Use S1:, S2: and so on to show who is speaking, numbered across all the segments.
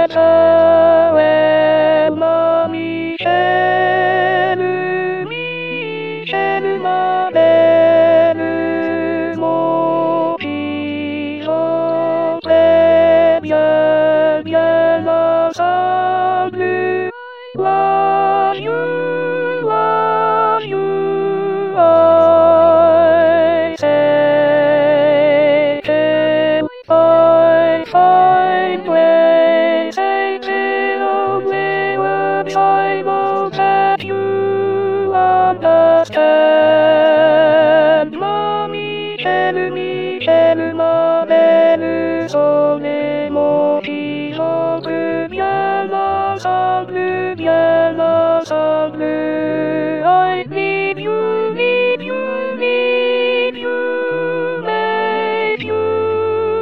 S1: Elma Michel, Michel ma belle, mon pigeon très bien, bien ensemble. Love you, I say, till I find ways, say till only I know that you understand. Mommy, Michel, ma belle, son est mon pigeon, bien ensemble, bien ensemble. I need you, need you, need you, make you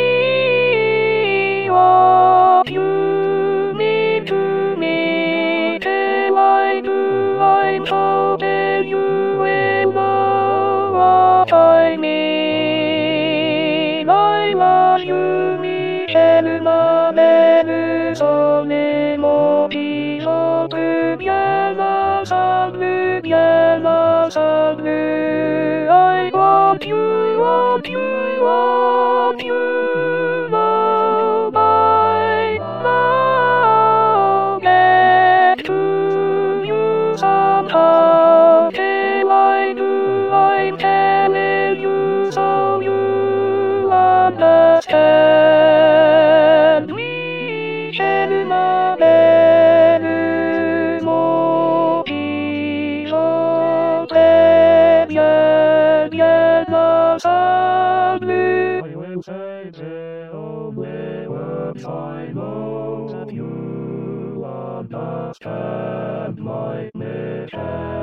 S1: see what you mean to me. Till I do, I'm told that you will know what I mean. I love you, Michel, ma belle, son est mon pigeon, bien ensemble, bien ensemble. I want you, want you, want you, know by now. Get to you somehow. Till I do, I'm telling you so you understand. Michel, ma belle, mon pigeon très bien, bien ensemble. I will say the only words I know that you understand my mission.